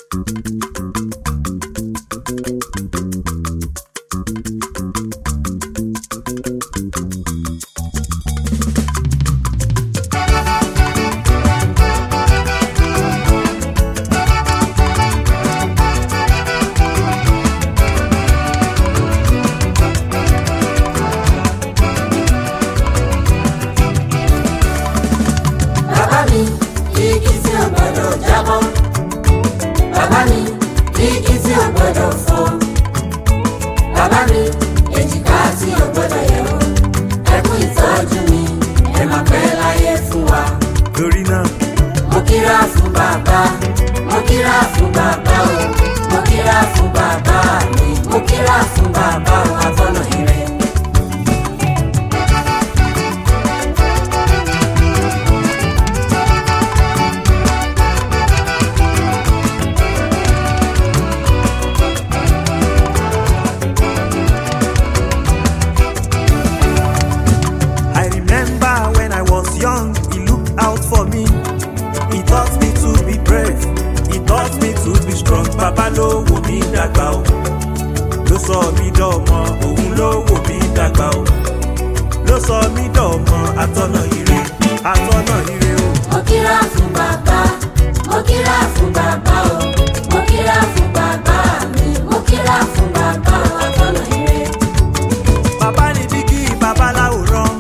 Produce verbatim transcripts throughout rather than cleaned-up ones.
Bàbá ló wò mí dàgbà o, ló sọ mí dọ̀mọ, òun ló wò mí dàgbà o, ló sọ mí dọ̀mọ, atọ́nà ire, atọ́nà ire o. Mo kíra fún bàbá, mo kíra fún bàbá o, mo kíra fún bàbá mi, mo kíra fún bàbá o, atọ́nà ire. Bàbá ni dígí bàbá láwòrán,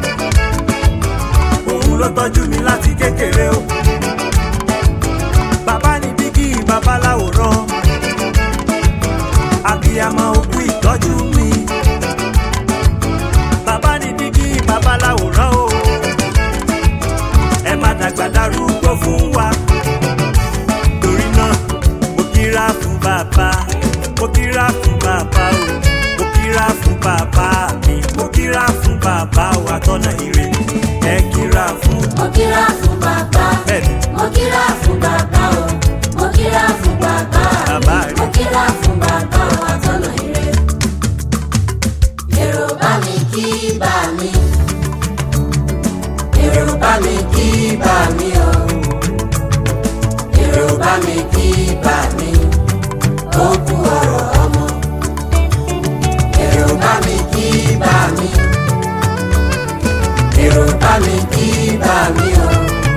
òun ló tọ́jú mi láti kékeré o. Bàbá ni dígí bàbá láwòrán, abiyamọ òkú ìtọ́jú mi. Bàbá ni dígí bàbá láwòrán o, ẹ má dàgbà darúgbó fún wa. Torí náà mo kíra fún bàbá, mo kíra fún bàbá o, mo kíra fún bàbá mi, mo kíra fún bàbá o, atọ́nà ire. Ẹ kíra fún. Mo kíra fún bàbá, mo kíra fún bàbá o, mo kíra fún bàbá mi, mo kíra fún bàbá o, atọ́nà ire. Èrò bá mi kí bá mi, èrò bá mi kí bá mi o, èrò bá mi kí bá mi, ó kú ọ̀rọ̀ ọmọ. Èrò bá mi kí bá mi, èrò bá mi kí bá mi o,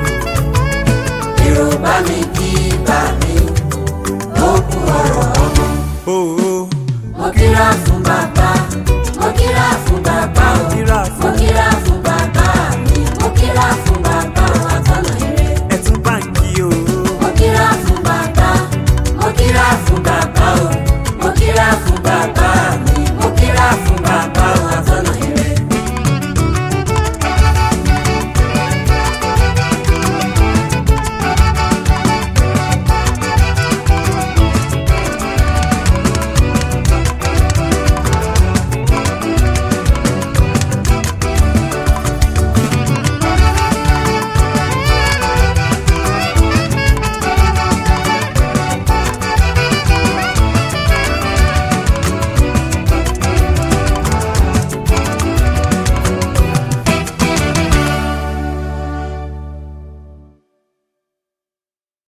èrò bá mi kí bá mi, ó kú ọ̀rọ̀ ọmọ. Oh, oh. Mo kíra fún bàbá.